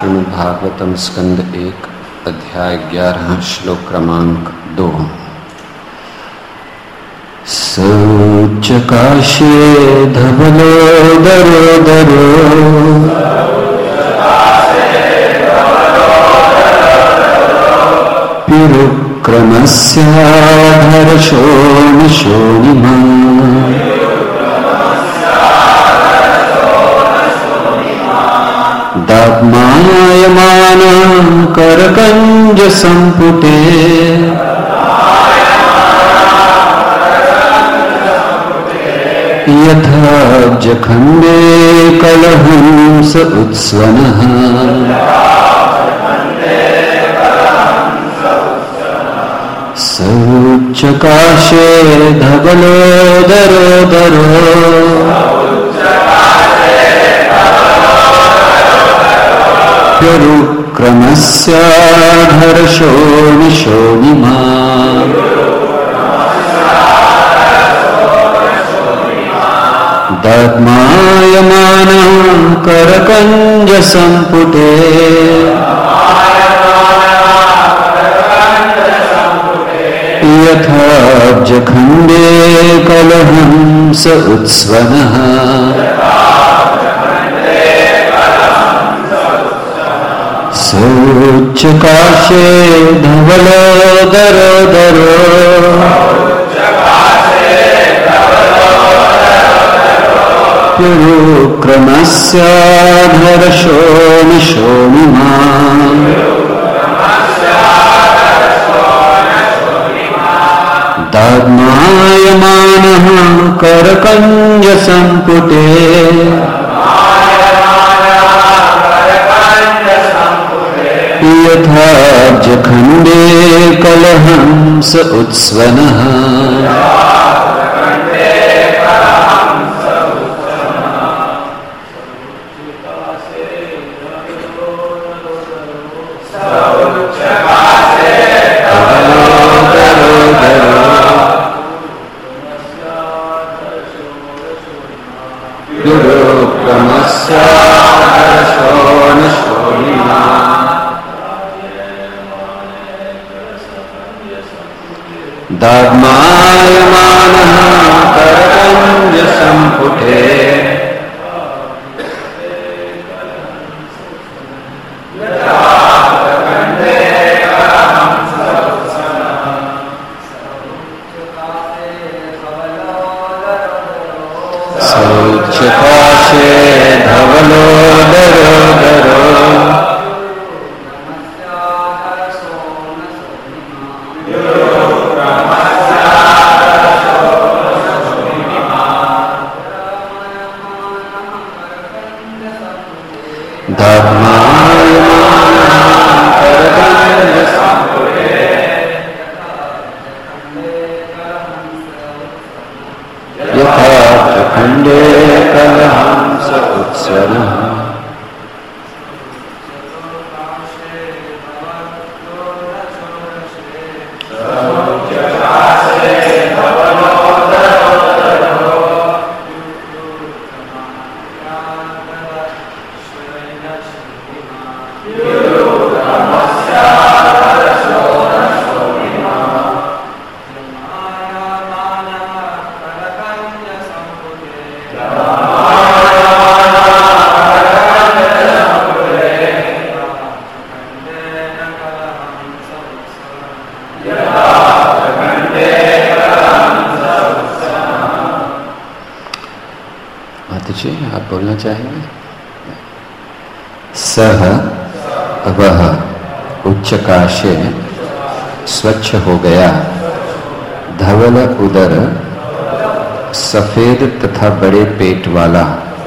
भागवतम स्कंद 1 अध्याय 11 श्लोक क्रमांक 2। सौच्चकाशे धवलो दरो दरो पिरुक्रमस्याधर्षो निशोनिमा दात्मायमान करकंज संपुटे यथा जखंडे कलहंस उत्स्वनः सौच्चकाशे धवलो दरो दरो पिरुक्रमस्याधर्षो निशोनिमा दद्मायमानः करकंज संपुटे यथा जखंडे कलहंस उत्स्वनः सौच्चकाशे धवलो दरो दरो पिरुक्रमस्याधर्षो निशोनिमा दात्मायमानः करकंज संपुटे यथा जखंडे कलहंस उत्स्वनः दात्मायमानः करकंज संपुटे सौच्चकाशे धवलो दरो दरो आप बोलना चाहेंगे। सह वह उच्चकाशे स्वच्छ हो गया, धवल उदर सफेद तथा बड़े पेट वाला,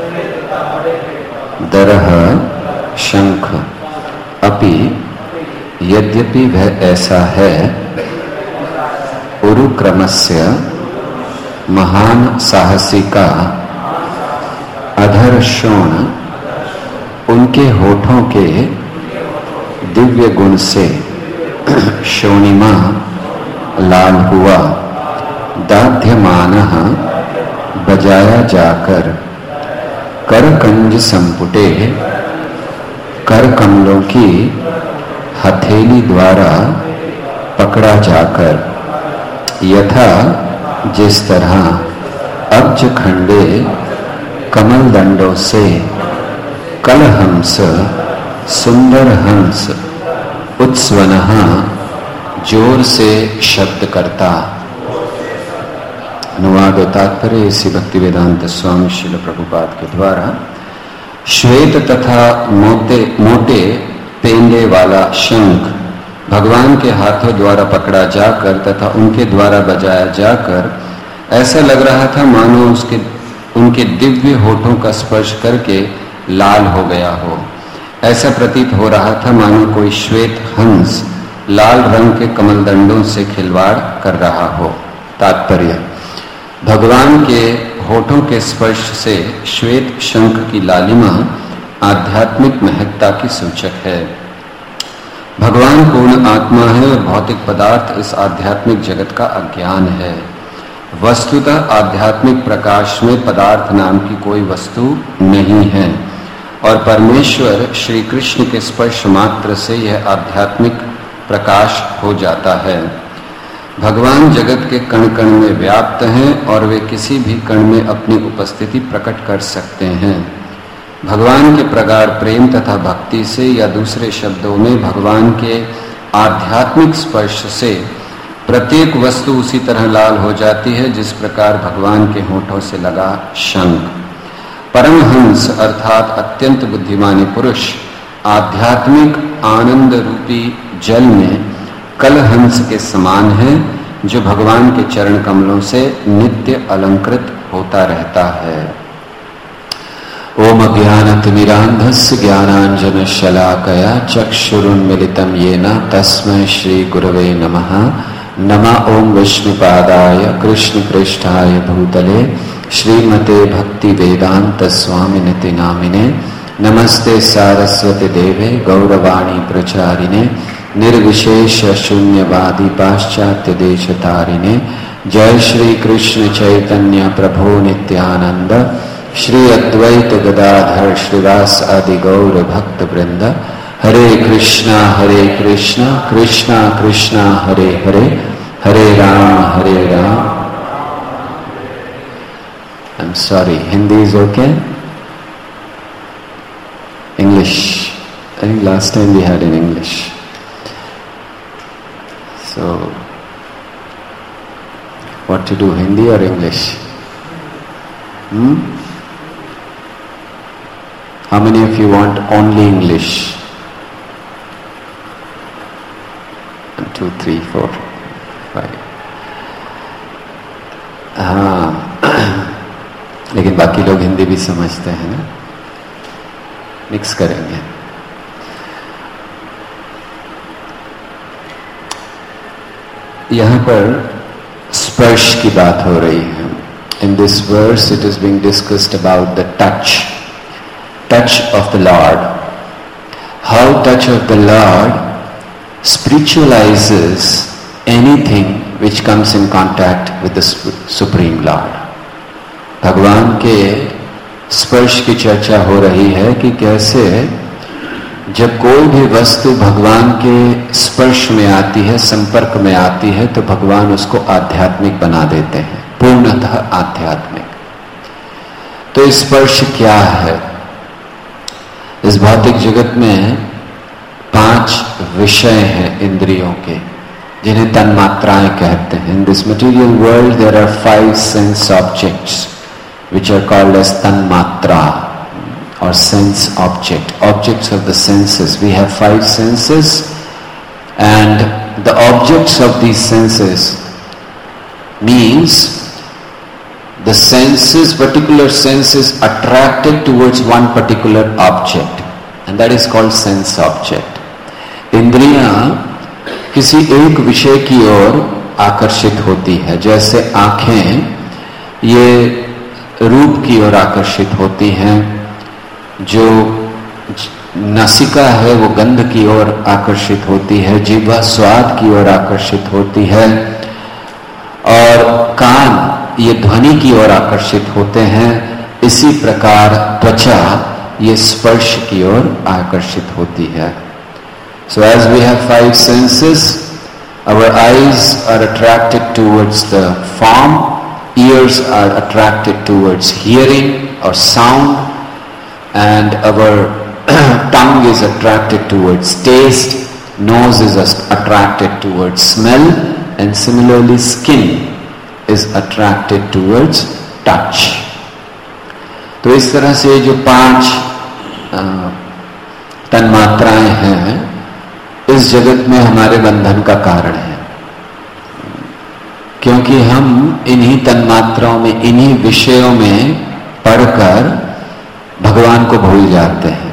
दरह शंख, अपि यद्यपि वह ऐसा है, उरुक्रमस्य महान साहसी का, अधर शोण उनके होठों के दिव्य गुण से शोणिमा लाल हुआ, दाध्यमानः बजाया जाकर, करकंज संपुटे कर कमलों की हथेली द्वारा पकड़ा जाकर यथा जिस तरह अब्ज खंडे कमल दंडों से कलहंस सुंदर हंस उत्स्वनः जोर से शब्द करता। अनुवाद और तात्पर्य इसी भक्ति वेदांत स्वामी श्रील प्रभुपाद के द्वारा। श्वेत तथा मोटे पेंडे वाला शंख भगवान के हाथों द्वारा पकड़ा जाकर तथा उनके द्वारा बजाया जाकर ऐसा लग रहा था मानो उनके दिव्य होठों का स्पर्श करके लाल हो गया हो। ऐसा प्रतीत हो रहा था मानो कोई श्वेत हंस लाल रंग के कमलदंडों से खिलवाड़ कर रहा हो। तात्पर्य, भगवान के होठों के स्पर्श से श्वेत शंख की लालिमा आध्यात्मिक महत्ता की सूचक है। भगवान पूर्ण आत्मा है और भौतिक पदार्थ इस आध्यात्मिक जगत का अज्ञान है। वस्तुतः आध्यात्मिक प्रकाश में पदार्थ नाम की कोई वस्तु नहीं है और परमेश्वर श्री कृष्ण के स्पर्श मात्र से यह आध्यात्मिक प्रकाश हो जाता है। भगवान जगत के कण कण में व्याप्त हैं और वे किसी भी कण में अपनी उपस्थिति प्रकट कर सकते हैं। भगवान के प्रगाढ़ प्रेम तथा भक्ति से या दूसरे शब्दों में भगवान के आध्यात्मिक स्पर्श से प्रत्येक वस्तु उसी तरह लाल हो जाती है जिस प्रकार भगवान के होठों से लगा शंख। परमहंस अर्थात अत्यंत बुद्धिमानी पुरुष आध्यात्मिक आनंद रूपी जल में कलहंस के समान है जो भगवान के चरण कमलों से नित्य अलंकृत होता रहता है। ओम अज्ञानतिमिरान्धस्य ज्ञानाञ्जनशलाकया चक्षुरुन्मीलितं येन तस्मै श्री गुरवे नमः। नमः ओम विष्णुपादाय कृष्णप्रेष्ठाय भूतले श्रीमते भक्ति वेदांत स्वामिनिति नामिने। नमस्ते सारस्वती देवे गौरवाणी प्रचारिणे निर्विशेष शून्यवादी पाश्चात्य देशतारिणे। जय श्री कृष्ण चैतन्य प्रभो नित्यानंद श्री अद्वैत गदाधर श्रीवास आदि गौर भक्त वृंद। हरे Krishna Krishna Krishna Hare Hare Hare Ram. I'm sorry, Hindi is okay? English. I think last time we had in English. So, what to do, Hindi or English? How many of you want only English? 1, 2, 3, 4, 5. लेकिन बाकी लोग हिंदी भी समझते हैं ना, मिक्स करेंगे। यहाँ पर स्पर्श की बात हो रही है। In this verse it is being discussed about the touch of the lord, how touch of the lord spiritualizes anything which comes in contact with the supreme lord। भगवान के स्पर्श की चर्चा हो रही है कि कैसे जब कोई भी वस्तु भगवान के स्पर्श में आती है, संपर्क में आती है, तो भगवान उसको आध्यात्मिक बना देते हैं, पूर्णतः आध्यात्मिक। तो स्पर्श क्या है? इस भौतिक जगत में 5 विषय हैं इंद्रियों के, जिन्हें तन्मात्राएं कहते हैं। In this material world there are 5 sense objects which are called as tanmatra or sense objects of the senses. We have 5 senses and the objects of these senses means the senses, particular senses attracted towards one particular object and that is called sense object। इंद्रियां किसी एक विषय की ओर आकर्षित होती है, जैसे आंखें ये रूप की ओर आकर्षित होती हैं, जो नासिका है वो गंध की ओर आकर्षित होती है, जिह्वा स्वाद की ओर आकर्षित होती है और कान ये ध्वनि की ओर आकर्षित होते हैं। इसी प्रकार त्वचा ये स्पर्श की ओर आकर्षित होती है. So as we have 5 senses, our eyes are attracted towards the form, ears are attracted towards hearing or sound, and our tongue is attracted towards taste, nose is attracted towards smell, and similarly skin is attracted towards touch. तो इस तरह से जो 5 तन्मात्राएं हैं इस जगत में हमारे बंधन का कारण है, क्योंकि हम इन्हीं तन्मात्राओं में, इन्हीं विषयों में पढ़कर भगवान को भूल जाते हैं.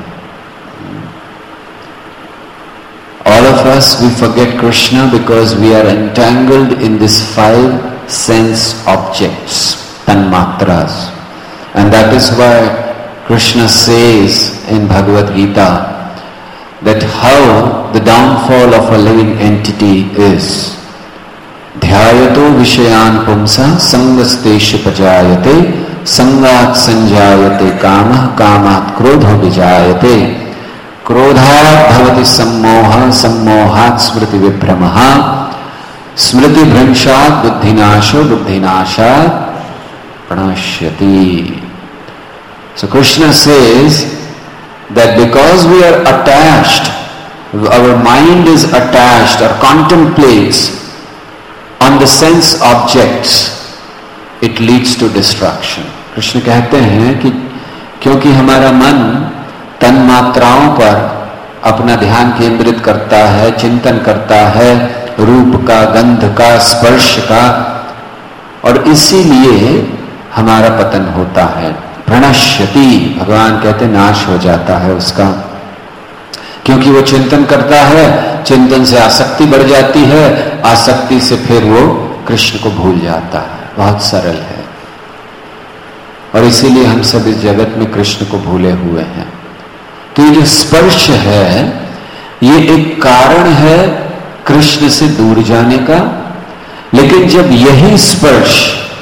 All of us, we forget Krishna because we are entangled in these 5 sense objects, tanmatras. And that is why Krishna says in Bhagavad Gita that how the downfall of a living entity is. Dhyayato vishayan pumsa sangasteshu pajayate sangat sanjayate kamah kamat krodho vijayate क्रोधात् भवति सम्मोहः सम्मोहात् स्मृति विभ्रमः स्मृति भ्रंशात् बुद्धिनाशो बुद्धिनाशात् प्रणश्यति. So Krishna says that because we are attached, our mind is attached or contemplates on the sense objects, it leads to destruction. Krishna कहते हैं कि क्योंकि हमारा मन तन मात्राओं पर अपना ध्यान केंद्रित करता है, चिंतन करता है, रूप का, गंध का, स्पर्श का, और इसीलिए हमारा पतन होता है. प्रणश्यति, भगवान कहते नाश हो जाता है उसका, क्योंकि वो चिंतन करता है, चिंतन से आसक्ति बढ़ जाती है, आसक्ति से फिर वो कृष्ण को भूल जाता है. बहुत सरल है, और इसीलिए हम सब इस जगत में कृष्ण को भूले हुए हैं. तो ये जो स्पर्श है ये एक कारण है कृष्ण से दूर जाने का, लेकिन जब यही स्पर्श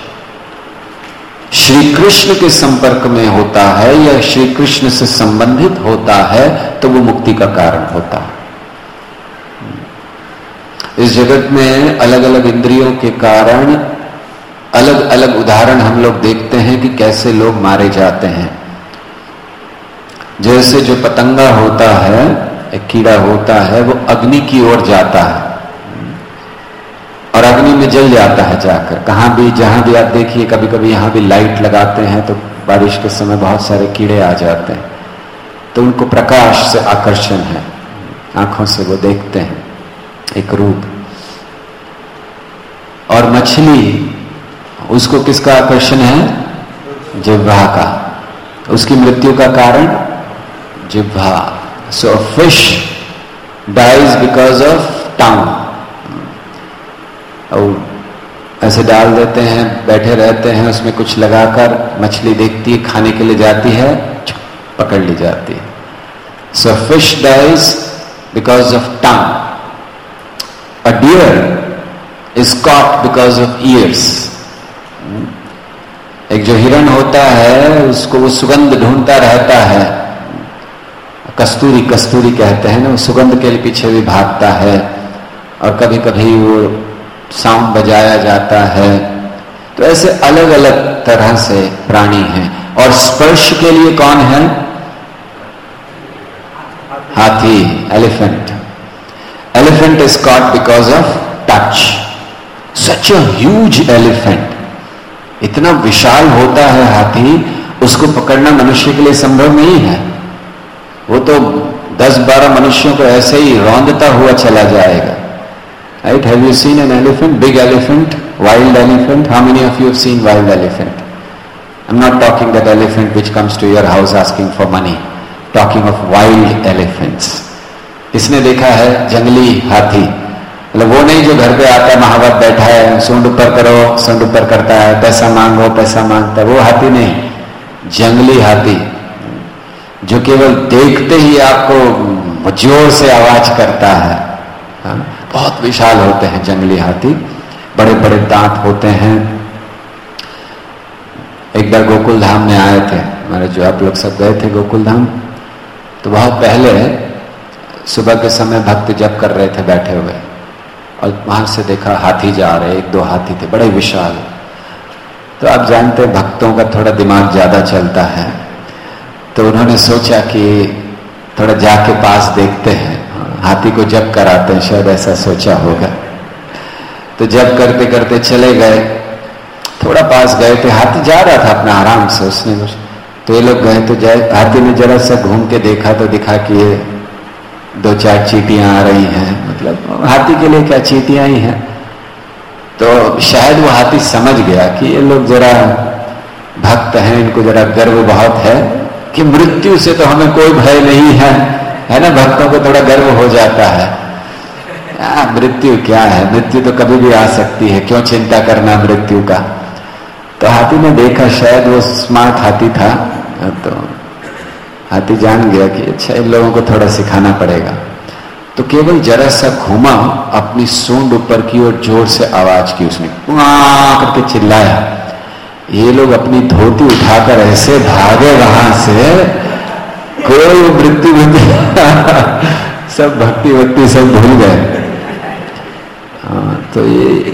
श्री कृष्ण के संपर्क में होता है या श्री कृष्ण से संबंधित होता है तो वो मुक्ति का कारण होता है. इस जगत में अलग अलग इंद्रियों के कारण अलग अलग उदाहरण हम लोग देखते हैं कि कैसे लोग मारे जाते हैं. जैसे जो पतंगा होता है, एक कीड़ा होता है, वो अग्नि की ओर जाता है और अग्नि में जल जाता है जाकर. कहां भी, जहां भी आप देखिए, कभी कभी यहां भी लाइट लगाते हैं तो बारिश के समय बहुत सारे कीड़े आ जाते हैं, तो उनको प्रकाश से आकर्षण है, आंखों से वो देखते हैं एक रूप. और मछली, उसको किसका आकर्षण है? जिह्वा का. उसकी मृत्यु का कारण जिह्वा. So fish dies because of tongue. और ऐसे डाल देते हैं, बैठे रहते हैं, उसमें कुछ लगाकर मछली देखती है, खाने के लिए जाती है, पकड़ ली जाती है. So fish dies because of tongue. A deer is caught because of ears. एक जो हिरण होता है उसको वो सुगंध ढूंढता रहता है, कस्तूरी कस्तूरी कहते हैं ना, वो सुगंध के लिए पीछे भी भागता है, और कभी कभी वो साउंड बजाया जाता है. तो ऐसे अलग अलग तरह से प्राणी हैं. और स्पर्श के लिए कौन है? हाथी, elephant. Elephant is caught because of touch. Such a huge elephant, इतना विशाल होता है हाथी, उसको पकड़ना मनुष्य के लिए संभव नहीं है. वो तो 10-12 मनुष्यों को ऐसे ही रौंदता हुआ चला जाएगा. Right? Have you seen an elephant? Big elephant, wild elephant? How many of you have seen wild elephant? I'm not talking that elephant which comes to your house asking for money. Talking of wild elephants. किसने देखा है जंगली हाथी? मतलब वो नहीं जो घर पे आता है, महावत बैठा है, सूंड ऊपर करो, सूंड ऊपर करता है, पैसा मांगो, पैसा मांगता है, वो हाथी नहीं. जंगली हाथी जो केवल देखते ही आपको जोर से आवाज करता है. बहुत विशाल होते हैं जंगली हाथी, बड़े बड़े दांत होते हैं. एक बार गोकुल धाम में आए थे हमारे, जो आप लोग सब गए थे गोकुल धाम, तो बहुत पहले सुबह के समय भक्त जप कर रहे थे बैठे हुए, और वहां से देखा हाथी जा रहे, 1-2 हाथी थे बड़े विशाल। तो आप जानते हैं भक्तों का थोड़ा दिमाग ज्यादा चलता है, तो उन्होंने सोचा कि थोड़ा जाके पास देखते हैं, हाथी को जप कराते हैं, शायद ऐसा सोचा होगा। तो जप करते करते चले गए, थोड़ा पास गए थे, हाथी जा रहा था अपना आराम से, उसने कुछ, तो ये लोग गए तो जाए, हाथी ने जरा सा घूम के देखा तो दिखा कि ये 2-4 चींटियां आ रही हैं, मतलब हाथी के लिए क्या चींटियां ही हैं। तो शायद वो हाथी समझ गया कि ये लोग जरा भक्त हैं, इनको जरा गर्व बहुत है कि मृत्यु से तो हमें कोई भय नहीं है ना, भक्तों को थोड़ा गर्व हो जाता है, मृत्यु क्या है, मृत्यु तो कभी भी आ सकती है, क्यों चिंता करना मृत्यु का। तो हाथी ने देखा, शायद वो स्मार्ट हाथी था, तो हाथी जान गया कि अच्छा इन लोगों को थोड़ा सिखाना पड़ेगा। तो केवल जरा सा घूमा, अपनी सूंड ऊपर की और जोर से आवाज की, उसने करके चिल्लाया। ये लोग अपनी धोती उठाकर ऐसे भागे वहां से, कोई मृत्यु सब भक्ति वक्ति सब भूल गए। तो ये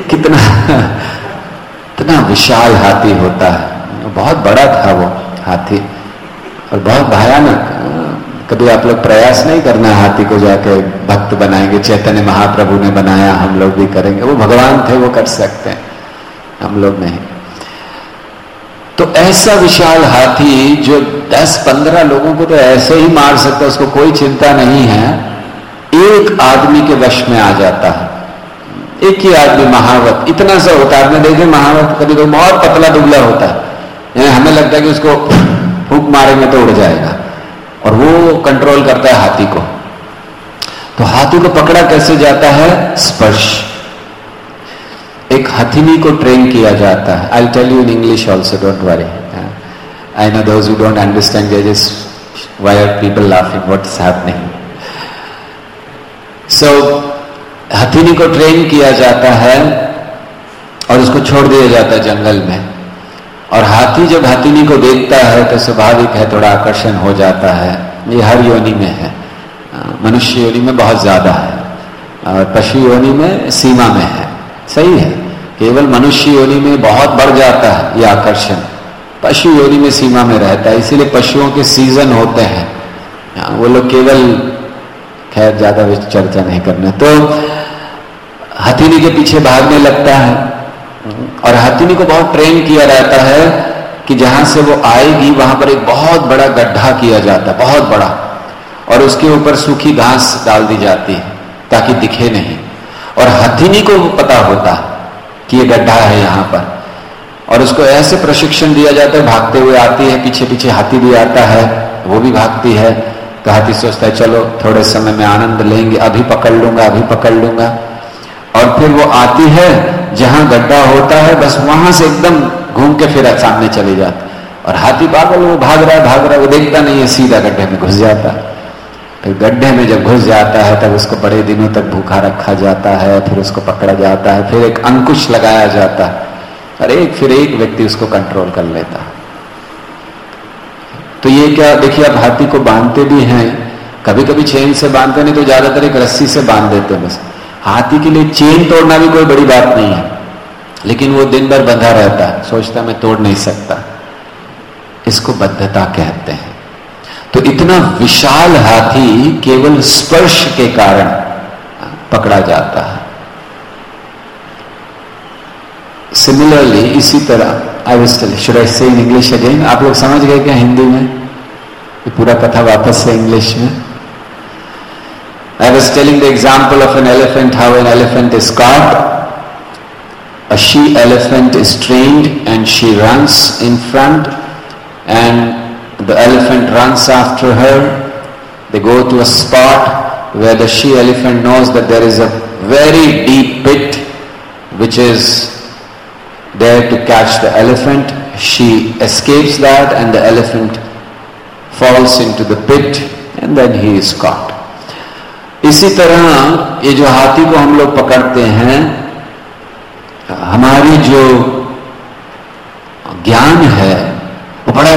कितना विशाल हाथी होता है, बहुत बड़ा था वो हाथी और बहुत भयानक। कभी आप लोग प्रयास नहीं करना हाथी को जाके भक्त बनाएंगे, चैतन्य महाप्रभु ने बनाया, हम लोग भी करेंगे, वो भगवान थे, वो कर सकते हैं, हम लोग नहीं। तो ऐसा विशाल हाथी जो 10-15 लोगों को तो ऐसे ही मार सकता, उसको कोई चिंता नहीं है, एक आदमी के वश में आ जाता है। एक ही आदमी महावत इतना सा होता है, आपने देखे महावत कभी तो बहुत पतला दुबला होता है, हमें लगता है कि उसको फूंक मारेंगे तो उड़ जाएगा, और वो कंट्रोल करता है हाथी को। तो हाथी को पकड़ा कैसे जाता है? स्पर्श। एक हथिनी को ट्रेन किया जाता है। I tell you in English also, don't worry, I know those who don't understand just why are people laughing, what's happening. So हथिनी को ट्रेन किया जाता है और उसको छोड़ दिया जाता है जंगल में, और हाथी जब हथिनी को देखता है तो स्वाभाविक है थोड़ा आकर्षण हो जाता है। ये हर योनि में है, मनुष्य योनि में बहुत ज्यादा है, और पशु योनि में सीमा में है, सही है। केवल मनुष्य योनि में बहुत बढ़ जाता है ये आकर्षण, पशु योनि में सीमा में रहता है। इसीलिए पशुओं के सीजन होते हैं, वो लोग केवल, खैर ज्यादा चर्चा नहीं करना। तो हथिनी के पीछे भागने लगता है, और हथिनी को बहुत ट्रेन किया रहता है कि जहां से वो आएगी वहां पर एक बहुत बड़ा गड्ढा किया जाता है, बहुत बड़ा, और उसके ऊपर सूखी घास डाल दी जाती है ताकि दिखे नहीं। और हथिनी को पता होता कि ये गड्ढा है यहां पर, और उसको ऐसे प्रशिक्षण दिया जाता है, भागते हुए आती है, पीछे पीछे हाथी भी आता है, वो भी भागती है। तो हाथी सोचता है चलो थोड़े समय में आनंद लेंगे, अभी पकड़ लूंगा, अभी पकड़ लूंगा। और फिर वो आती है जहां गड्ढा होता है, बस वहां से एकदम घूम के फिर सामने चली जाती, और हाथी पागल, वो भाग रहा है, वो देखता नहीं है, सीधा गड्ढे में घुस जाता है। फिर गड्ढे में जब घुस जाता है तब उसको बड़े दिनों तक भूखा रखा जाता है, फिर उसको पकड़ा जाता है, फिर एक अंकुश लगाया जाता है, और फिर एक व्यक्ति उसको कंट्रोल कर लेता है। तो ये क्या देखिए, आप हाथी को बांधते भी हैं, कभी कभी चेन से बांधते नहीं तो ज्यादातर एक रस्सी से बांध देते हैं बस। हाथी के लिए चेन तोड़ना भी कोई बड़ी बात नहीं है, लेकिन वो दिन भर बंधा रहता है, सोचता मैं तोड़ नहीं सकता, इसको बद्धता कहते हैं। तो इतना विशाल हाथी केवल स्पर्श के कारण पकड़ा जाता है। सिमिलरली इसी तरह I will tell, should I say in English again? आप लोग समझ गए क्या हिंदी में? ये पूरा कथा वापस से इंग्लिश में। I was telling the example of an elephant, how an elephant is caught. A she elephant is trained and she runs in front, and the elephant runs after her. They go to a spot where the she elephant knows that there is a very deep pit which is there to catch the elephant. She escapes that and the elephant falls into the pit and then he is caught. इसी तरह ये जो हाथी को हम लोग पकड़ते हैं, हमारी जो ज्ञान है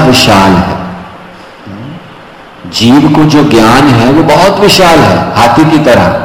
विशाल है। जीव को जो ज्ञान है वो बहुत विशाल है, हाथी की तरह।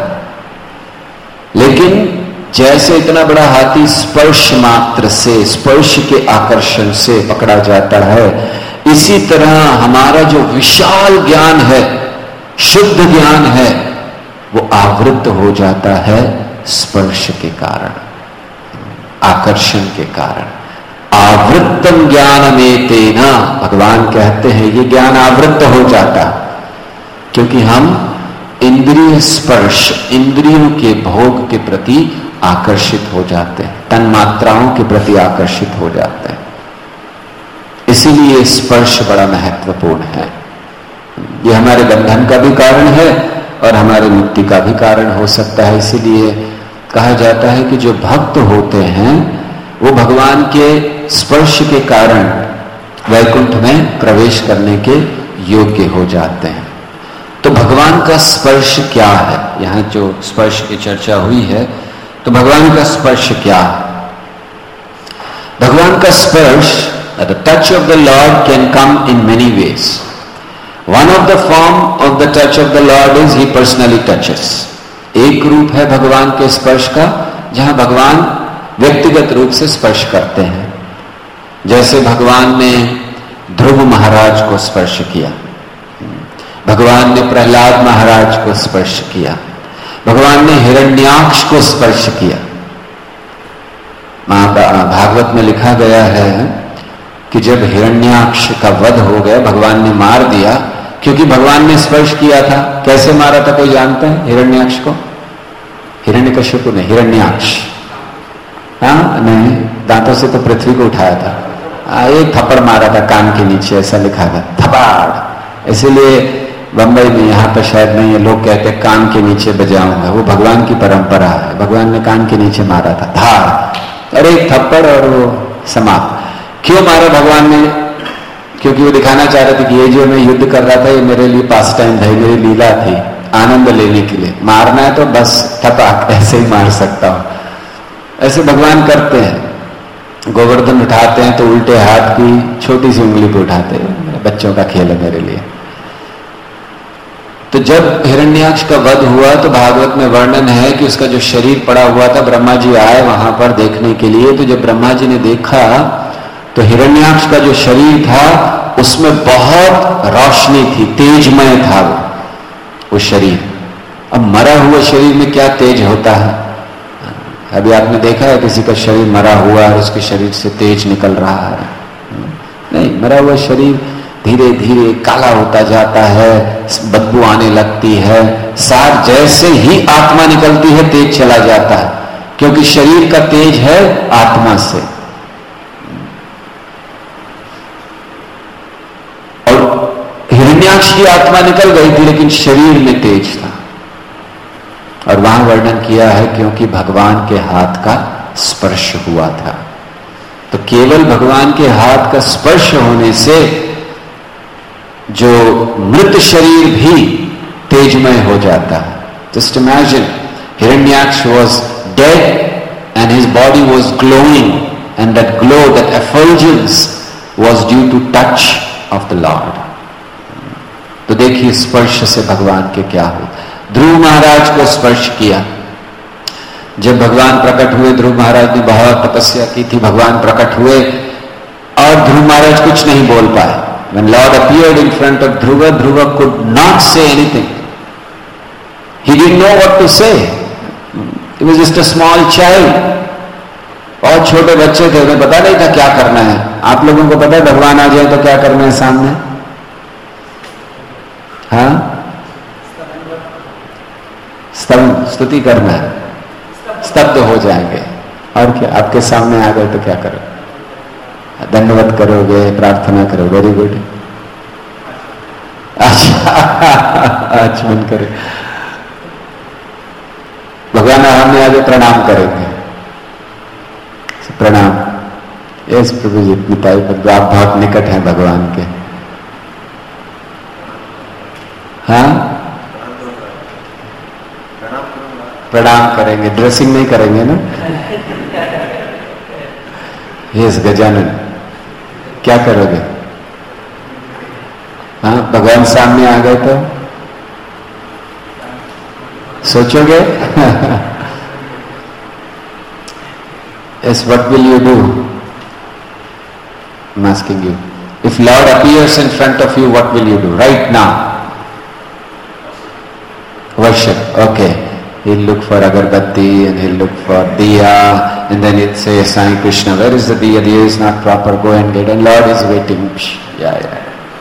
लेकिन जैसे इतना बड़ा हाथी स्पर्श मात्र से, स्पर्श के आकर्षण से पकड़ा जाता है, इसी तरह हमारा जो विशाल ज्ञान है, शुद्ध ज्ञान है, वो आवृत्त हो जाता है स्पर्श के कारण, आकर्षण के कारण। आवृत्तम ज्ञानमेतेन, भगवान कहते हैं ये ज्ञान आवृत्त हो जाता, क्योंकि हम इंद्रिय स्पर्श, इंद्रियों के भोग के प्रति आकर्षित हो जाते हैं, तन्मात्राओं के प्रति आकर्षित हो जाते हैं। इसीलिए स्पर्श बड़ा महत्वपूर्ण है। ये हमारे बंधन का भी कारण है और हमारे मुक्ति का भी कारण हो सकता है। इसीलिए कहा जाता है कि जो भक्त होते हैं वो भगवान के स्पर्श के कारण वैकुंठ में प्रवेश करने के योग्य हो जाते हैं। तो भगवान का स्पर्श क्या है? यहां जो स्पर्श की चर्चा हुई है, तो भगवान का स्पर्श क्या है? भगवान का स्पर्श, the touch of the Lord can come in many ways. One of the form of the touch of the Lord is He personally touches. एक रूप है भगवान के स्पर्श का जहां भगवान व्यक्तिगत रूप से स्पर्श करते हैं। जैसे भगवान ने ध्रुव महाराज को स्पर्श किया, भगवान ने प्रहलाद महाराज को स्पर्श किया, भगवान ने हिरण्याक्ष को स्पर्श किया। भागवत में लिखा गया है कि जब हिरण्याक्ष का वध हो गया, भगवान ने मार दिया, क्योंकि भगवान ने स्पर्श किया था। कैसे मारा था कोई जानता है हिरण्याक्ष को? हिरण्यकश्यप ने, हिरण्याक्ष, हाँ नहीं, दांतों से तो पृथ्वी को उठाया था, एक थप्पड़ मारा था कान के नीचे, ऐसा लिखा था, थप्पड़। इसलिए बंबई में, यहाँ पर शायद नहीं है, लोग कहते हैं कान के नीचे बजाऊंगा, वो भगवान की परंपरा है। भगवान ने कान के नीचे मारा था, धाड़, और एक थप्पड़ और वो समाप्त। क्यों मारा भगवान ने? क्योंकि वो दिखाना चाह रहे थे कि ये जो मैं युद्ध कर रहा था ये मेरे लिए पास टाइम था, मेरी लीला थी, आनंद लेने के लिए। मारना है तो बस थपाक ऐसे ही मार सकता हूं। ऐसे भगवान करते हैं। गोवर्धन उठाते हैं तो उल्टे हाथ की छोटी सी उंगली को उठाते हैं, बच्चों का खेल है मेरे लिए। तो जब हिरण्याक्ष का वध हुआ तो भागवत में वर्णन है कि उसका जो शरीर पड़ा हुआ था, ब्रह्मा जी आए वहां पर देखने के लिए। तो जब ब्रह्मा जी ने देखा तो हिरण्याक्ष का जो शरीर था उसमें बहुत रोशनी थी, तेजमय था वो शरीर। अब मरा हुआ शरीर में क्या तेज होता है? अभी आपने देखा है किसी का शरीर मरा हुआ और उसके शरीर से तेज निकल रहा है? नहीं, मरा हुआ शरीर धीरे धीरे काला होता जाता है, बदबू आने लगती है, साथ जैसे ही आत्मा निकलती है तेज चला जाता है, क्योंकि शरीर का तेज है आत्मा से। और हिरण्याक्ष की आत्मा निकल गई थी लेकिन शरीर में तेज था। और वहां वर्णन किया है क्योंकि भगवान के हाथ का स्पर्श हुआ था। तो केवल भगवान के हाथ का स्पर्श होने से जो मृत शरीर भी तेजमय हो जाता है। Just imagine, Hiranyaksha was dead and his body was glowing, and that glow, that effulgence was due to touch of the Lord. तो देखिए स्पर्श से भगवान के क्या हो। ध्रुव महाराज को स्पर्श किया। जब भगवान प्रकट हुए, ध्रुव महाराज ने बहुत तपस्या की थी, भगवान प्रकट हुए और ध्रुव महाराज कुछ नहीं बोल पाए। When Lord appeared in front of Dhruva, Dhruva could not say anything. He didn't know what to say. He was just a small child. बहुत छोटे बच्चे थे, उन्हें पता नहीं था क्या करना है। आप लोगों को पता है भगवान आ जाए तो क्या करना है सामने? हाँ, स्तुति करना है, स्तब्ध हो जाएंगे। और क्या? आपके सामने आ गए तो क्या करोगे? दंडवत करोगे, प्रार्थना करोगे। Very good. आचमन करे, भगवान सामने आगे प्रणाम करेंगे। प्रणाम। यस प्रभु जी, पिताई पर आप बहुत निकट हैं भगवान के। हाँ, प्रणाम करेंगे, ड्रेसिंग नहीं करेंगे ना। यस गजानन, क्या करोगे? हाँ, भगवान सामने आ गए तो सोचोगे? Yes, what will you do? I'm asking you. If Lord appears in front of you, what will you do right now? Worship. Okay. He'll look for agarbatti and he'll look for diya, and then he'll say, Sai Krishna, where is the diya? Diya is not proper, go and get. And Lord is waiting. Yeah.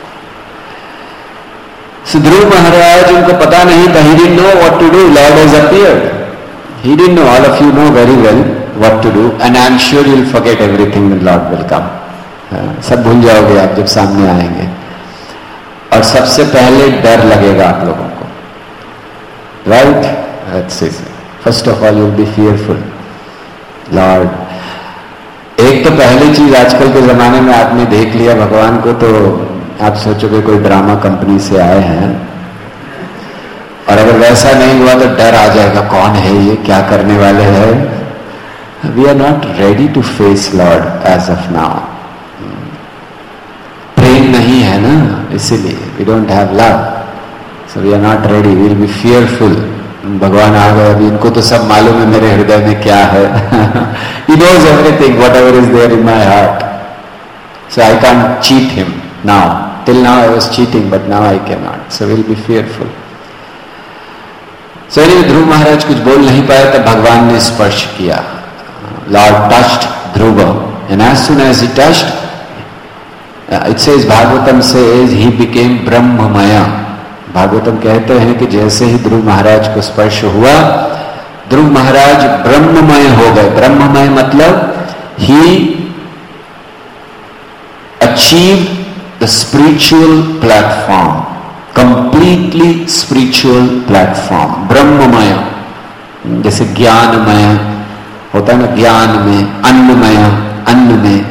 So Dhruv Maharaj, उनको पता नहीं था, he didn't know what to do. Lord has appeared. He didn't know. All of you know very well what to do, and I'm sure you'll forget everything when Lord will come. सब भूल जाओगे आप जब सामने आएंगे, और सबसे पहले डर लगेगा आप लोगों को, right? That's it. First of all, you'll be fearful. Lord, एक तो पहली चीज, आजकल के जमाने में आपने देख लिया भगवान को तो आप सोचोगे कोई ड्रामा कंपनी से आए हैं, और अगर वैसा नहीं हुआ तो डर आ जाएगा, कौन है ये, क्या करने वाले हैं. We are not ready to face Lord as of now. प्रेम नहीं है ना, इसीलिए we don't have love, so we are not ready. We will be fearful. भगवान आ गए, अभी इनको तो सब मालूम है मेरे हृदय में क्या है. He knows everything, whatever is there in my heart. So I can't cheat him now. Till now I was cheating, but now I can not. So will be fearful. So Dhruva Maharaj कुछ बोल नहीं पाए, तब भगवान ने स्पर्श किया. Lord touched Dhruva, and as soon as he touched, it says, Bhagavatam says he became ब्रह्ममय. भागवतम कहते हैं कि जैसे ही ध्रुव महाराज को स्पर्श हुआ, ध्रुव महाराज ब्रह्ममय हो गए. ब्रह्ममय मतलब he achieved the spiritual platform, completely spiritual platform. ब्रह्ममय, जैसे ज्ञानमय होता है ना, ज्ञान में, अन्नमय, अन्न में.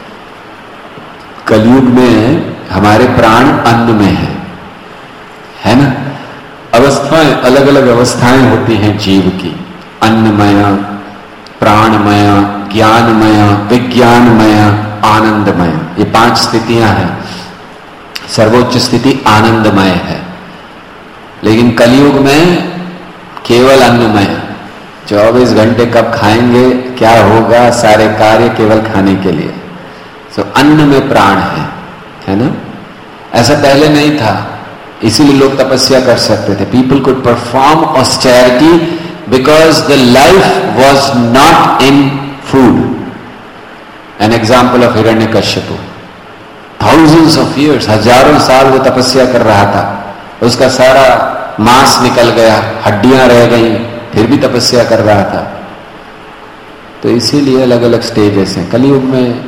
कलयुग में हमारे प्राण अन्न में है ना. अवस्थाएं, अलग अलग अवस्थाएं होती हैं जीव की. अन्नमय, प्राणमय, ज्ञानमय, विज्ञानमय, आनंदमय. ये 5 स्थितियां हैं. सर्वोच्च स्थिति आनंदमय है, लेकिन कलयुग में केवल अन्नमय. 24 घंटे कब खाएंगे, क्या होगा, सारे कार्य केवल खाने के लिए. सो अन्न में प्राण है ना. ऐसा पहले नहीं था, इसीलिए लोग तपस्या कर सकते थे. People could perform austerity because the life was not in food. An example of Hiranyakashipu. Thousands of years, हजारों साल वो तपस्या कर रहा था, उसका सारा मांस निकल गया, हड्डियां रह गई, फिर भी तपस्या कर रहा था. तो इसीलिए अलग अलग स्टेजेस हैं. कलयुग में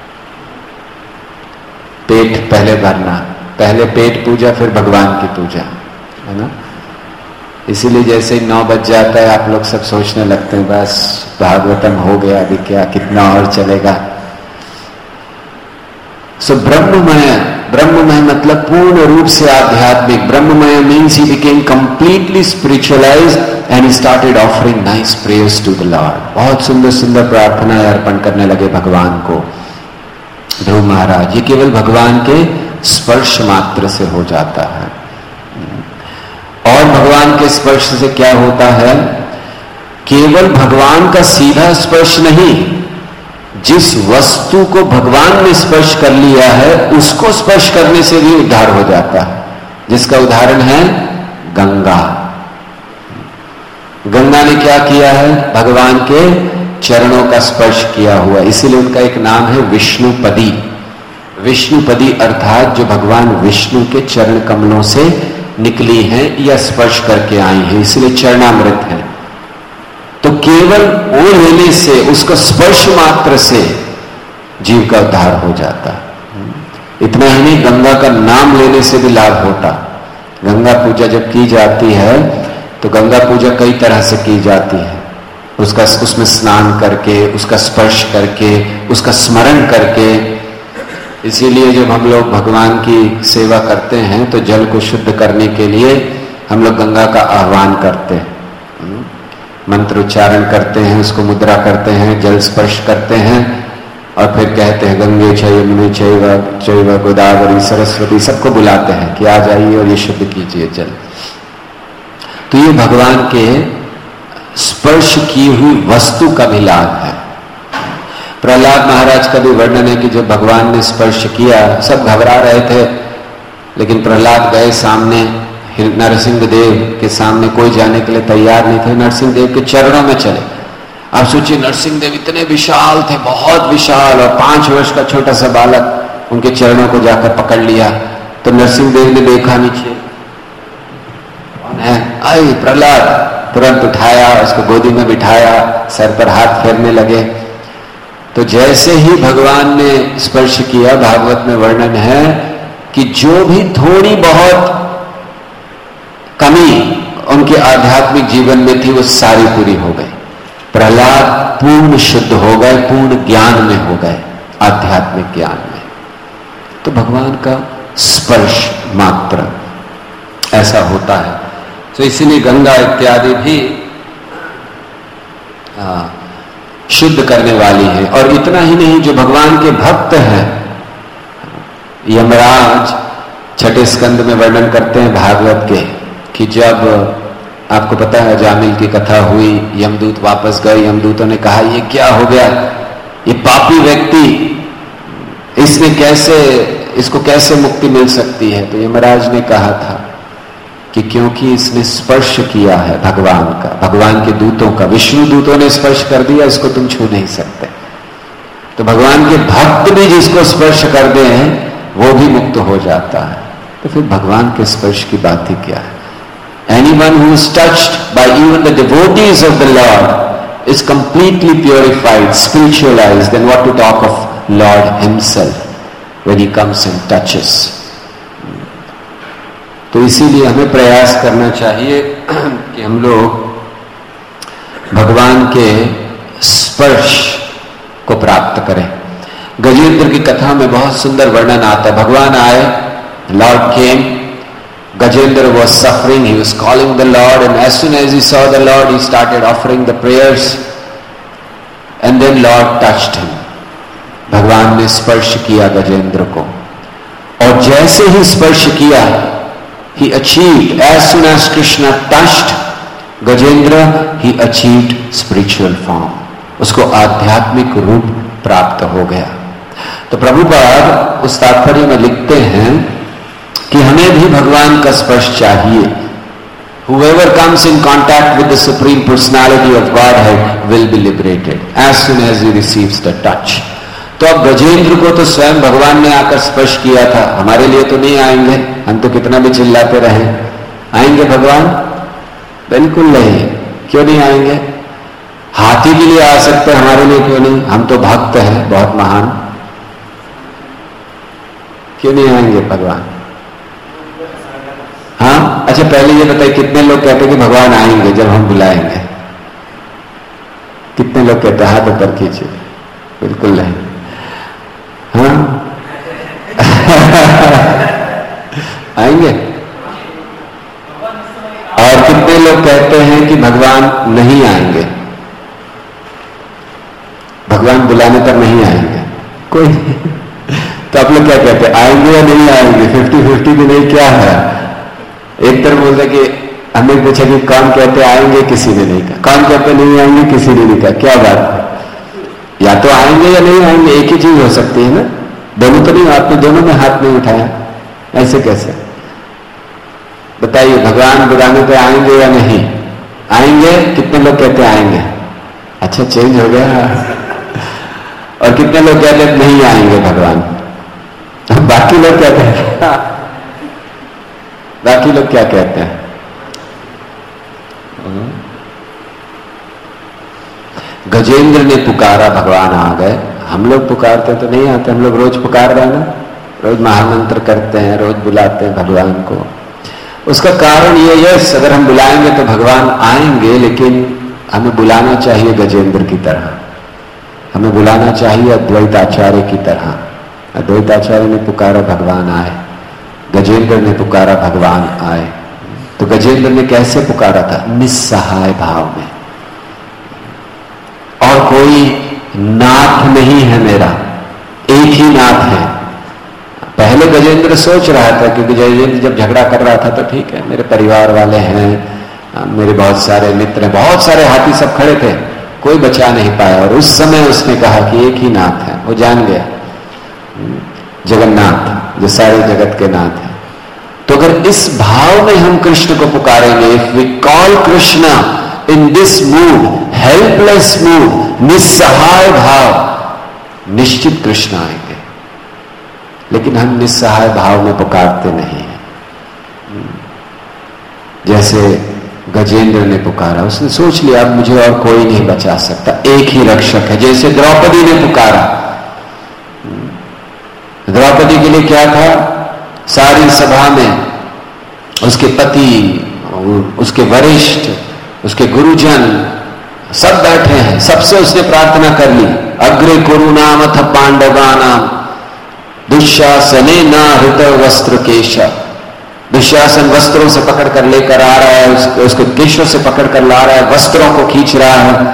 पेट पहले भरना, पहले पेट पूजा, फिर भगवान की पूजा, है ना. इसीलिए जैसे ही 9 बज जाता है, आप लोग सब सोचने लगते हैं बस भागवतम हो गया, अभी क्या, कितना और चलेगा. सो ब्रह्ममय, ब्रह्ममय मतलब पूर्ण रूप से आध्यात्मिक. ब्रह्ममय means he became completely spiritualized and he started offering nice prayers to the Lord. बहुत सुंदर सुंदर प्रार्थनाएं अर्पण करने लगे भगवान को ध्रुव महाराज. ये केवल भगवान के स्पर्श मात्र से हो जाता है. और भगवान के स्पर्श से क्या होता है, केवल भगवान का सीधा स्पर्श नहीं, जिस वस्तु को भगवान ने स्पर्श कर लिया है उसको स्पर्श करने से भी उद्धार हो जाता है. जिसका उदाहरण है गंगा. गंगा ने क्या किया है, भगवान के चरणों का स्पर्श किया हुआ, इसीलिए उनका एक नाम है विष्णुपदी. विष्णुपदी अर्थात जो भगवान विष्णु के चरण कमलों से निकली हैं या स्पर्श करके आई हैं, इसलिए चरणामृत है. तो केवल वो लेने से, उसका स्पर्श मात्र से जीव का उद्धार हो जाता. इतना ही नहीं, गंगा का नाम लेने से भी लाभ होता. गंगा पूजा जब की जाती है तो गंगा पूजा कई तरह से की जाती है. उसमें स्नान करके, उसका स्पर्श करके, उसका स्मरण करके. इसीलिए जब हम लोग भगवान की सेवा करते हैं तो जल को शुद्ध करने के लिए हम लोग गंगा का आह्वान करते हैं, मंत्र उच्चारण करते हैं, उसको मुद्रा करते हैं, जल स्पर्श करते हैं और फिर कहते हैं गंगे चैव यमुने चैव गोदावरी सरस्वती, सबको बुलाते हैं कि आ जाइए और ये शुद्ध कीजिए जल। तो ये भगवान के स्पर्श की हुई वस्तु का भी लाभ है। प्रहलाद महाराज का भी वर्णन है कि जब भगवान ने स्पर्श किया, सब घबरा रहे थे, लेकिन प्रहलाद गए सामने, नरसिंह देव के सामने कोई जाने के लिए तैयार नहीं थे, नरसिंह देव के चरणों में चले। आप सोचिए, नरसिंह देव इतने विशाल थे, बहुत विशाल, और 5 वर्ष का छोटा सा बालक उनके चरणों को जाकर पकड़ लिया। तो नरसिंह देव ने देखा नीचे, कौन है? आई प्रहलाद। तुरंत उठाया, उसको गोदी में बिठाया, सर पर हाथ फेरने लगे। तो जैसे ही भगवान ने स्पर्श किया, भागवत में वर्णन है कि जो भी थोड़ी बहुत कमी उनके आध्यात्मिक जीवन में थी वो सारी पूरी हो गई। प्रहलाद पूर्ण शुद्ध हो गए, पूर्ण ज्ञान में हो गए, आध्यात्मिक ज्ञान में। तो भगवान का स्पर्श मात्र ऐसा होता है। तो इसीलिए गंगा इत्यादि भी शुद्ध करने वाली है। और इतना ही नहीं, जो भगवान के भक्त हैं, यमराज 6ठे स्कंद में वर्णन करते हैं भागवत के कि जब आपको पता है जामिल की कथा हुई, यमदूत वापस गए, यमदूतों ने कहा ये क्या हो गया, ये पापी व्यक्ति, इसको कैसे मुक्ति मिल सकती है? तो यमराज ने कहा था कि क्योंकि इसने स्पर्श किया है भगवान का, भगवान के दूतों का, विष्णु दूतों ने स्पर्श कर दिया, इसको तुम छू नहीं सकते। तो भगवान के भक्त भी जिसको स्पर्श कर दे वो भी मुक्त हो जाता है। तो फिर भगवान के स्पर्श की बात ही क्या है? Anyone who is touched by even the devotees of the Lord is completely purified, spiritualized, then what to talk of Lord himself when he comes and touches. तो इसीलिए हमें प्रयास करना चाहिए कि हम लोग भगवान के स्पर्श को प्राप्त करें। गजेंद्र की कथा में बहुत सुंदर वर्णन आता है। भगवान आए, Lord came, Gajendra was suffering, he was calling the Lord, and as soon as he saw the Lord, he started offering the prayers, and then Lord touched him. भगवान ने स्पर्श किया गजेंद्र को, और जैसे ही स्पर्श किया, he achieved, as soon as Krishna touched Gajendra, he achieved spiritual form. उसको आध्यात्मिक रूप प्राप्त हो गया। तो प्रभुपाद उस तात्पर्य में लिखते हैं कि हमें भी भगवान का स्पर्श चाहिए। Whoever comes in contact with the Supreme Personality of Godhead will be liberated as soon as he receives the touch. तो अब गजेंद्र को तो स्वयं भगवान ने आकर स्पर्श किया था, हमारे लिए तो नहीं आएंगे, हम तो कितना भी चिल्लाते रहे। आएंगे भगवान? बिल्कुल नहीं। क्यों नहीं आएंगे? हाथी के लिए आ सकते, हमारे लिए क्यों नहीं? हम तो भक्त हैं बहुत महान, क्यों नहीं आएंगे भगवान? हाँ, अच्छा पहले ये बताइए, कितने लोग कहते हैं कि भगवान आएंगे जब हम बुलाएंगे? कितने लोग कहते हैं? हाथ ऊपर कीजिए। बिल्कुल नहीं। हाँ आएंगे। और कितने लोग कहते हैं कि भगवान नहीं आएंगे, भगवान बुलाने पर नहीं आएंगे? कोई नहीं। तो आप लोग क्या कहते हैं, आएंगे या नहीं आएंगे? 50-50 भी नहीं, क्या है? एक तरफ बोलते कि हमें पूछा कि कौन कहते आएंगे, किसी ने नहीं कहा। कौन कहते नहीं आएंगे, किसी ने नहीं कहा। क्या बात? या तो आएंगे या नहीं आएंगे, एक ही चीज हो सकती है ना। दोनों तो नहीं, आपने दोनों में हाथ नहीं उठाया, ऐसे कैसे? बताइए, भगवान बुलाने पे आएंगे या नहीं आएंगे? कितने लोग कहते आएंगे? अच्छा, चेंज हो गया। और कितने लोग कहते नहीं आएंगे भगवान? बाकी लोग क्या कहते हैं? बाकी लोग क्या कहते हैं? गजेंद्र ने पुकारा, भगवान आ गए। हम लोग पुकारते तो नहीं आते, हम लोग रोज पुकार रहे हैं ना, रोज महामंत्र करते हैं, रोज बुलाते हैं भगवान को। उसका कारण ये है, अगर हम बुलाएंगे तो भगवान आएंगे, लेकिन हमें बुलाना चाहिए गजेंद्र की तरह, हमें बुलाना चाहिए अद्वैत आचार्य की तरह। अद्वैत आचार्य ने पुकारा, भगवान आए। गजेंद्र ने पुकारा, भगवान आए। तो गजेंद्र ने कैसे पुकारा था? निस्सहाय भाव में। और कोई नाथ नहीं है मेरा, एक ही नाथ है। पहले गजेंद्र सोच रहा था, क्योंकि गजेंद्र जब झगड़ा कर रहा था तो ठीक है, मेरे परिवार वाले हैं, मेरे बहुत सारे मित्र हैं, बहुत सारे हाथी सब खड़े थे, कोई बचा नहीं पाया। और उस समय उसने कहा कि एक ही नाथ है, वो जान गया, जगन्नाथ जो सारे जगत के नाथ है। तो अगर इस भाव में हम कृष्ण को पुकारेंगे, if we call Krishna in this mood, helpless mood, निस्सहाय भाव, निश्चित कृष्ण आएंगे। लेकिन हम निस्सहाय भाव में पुकारते नहीं हैं। जैसे गजेंद्र ने पुकारा, उसने सोच लिया अब मुझे और कोई नहीं बचा सकता, एक ही रक्षक है। जैसे द्रौपदी ने पुकारा, द्रौपदी के लिए क्या था, सारी सभा में उसके पति, उसके वरिष्ठ, उसके गुरुजन सब बैठे हैं, सबसे उसने प्रार्थना कर ली, अग्रे कुरुनाम अथ पांडवानाम दुशासने न हृत वस्त्र केश। दुशासन वस्त्रों से पकड़ कर लेकर आ रहा है, उसके केशों से पकड़ कर ला रहा है, वस्त्रों को खींच रहा है।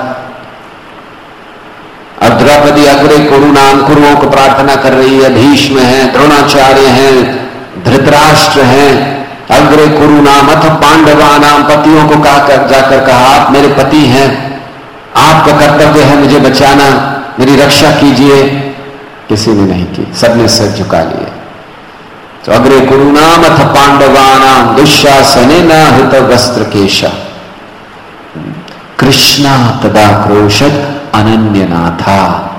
अब द्रौपदी अग्रे कुरुनाम, कुरुओं को प्रार्थना कर रही है, भीष्म हैं, द्रोणाचार्य हैं, धृतराष्ट्र हैं, अग्रे कुरुनाम अथ पांडवानाम, पतियों को जाकर कहा आप मेरे पति हैं, आपका कर्तव्य है मुझे बचाना, मेरी रक्षा कीजिए। किसी ने नहीं की, सबने सर झुका लिए। तो अग्रे कुरुनाम अथ पांडवानाम दुशासने न हृत वस्त्र केशा कृष्णा तदा क्रोशत अनन्य नाथा।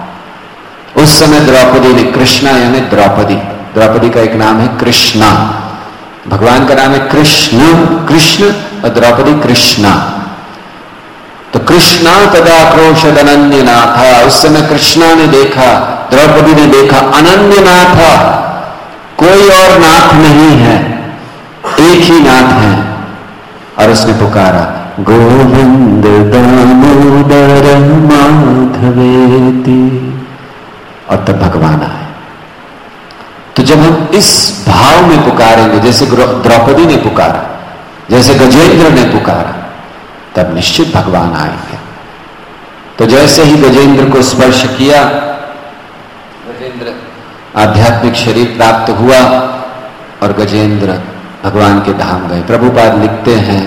उस समय द्रौपदी ने, कृष्णा यानी द्रौपदी, द्रौपदी का एक नाम है कृष्णा, भगवान का नाम है कृष्ण, कृष्ण, और द्रौपदी कृष्णा। तो कृष्णा तदा क्रोशद अनन्य नाथा, उस समय कृष्णा ने देखा, द्रौपदी ने देखा, अनन्य नाथा, कोई और नाथ नहीं है, एक ही नाथ है। और उसने पुकारा गोविंद दामोदर माधवेति, और तब भगवान आए। तो जब हम इस भाव में पुकारेंगे, जैसे द्रौपदी ने पुकारा, जैसे गजेंद्र ने पुकारा, तब निश्चित भगवान आएंगे। तो जैसे ही गजेंद्र को स्पर्श किया, गजेंद्र आध्यात्मिक शरीर प्राप्त हुआ और गजेंद्र भगवान के धाम गए। प्रभुपाद लिखते हैं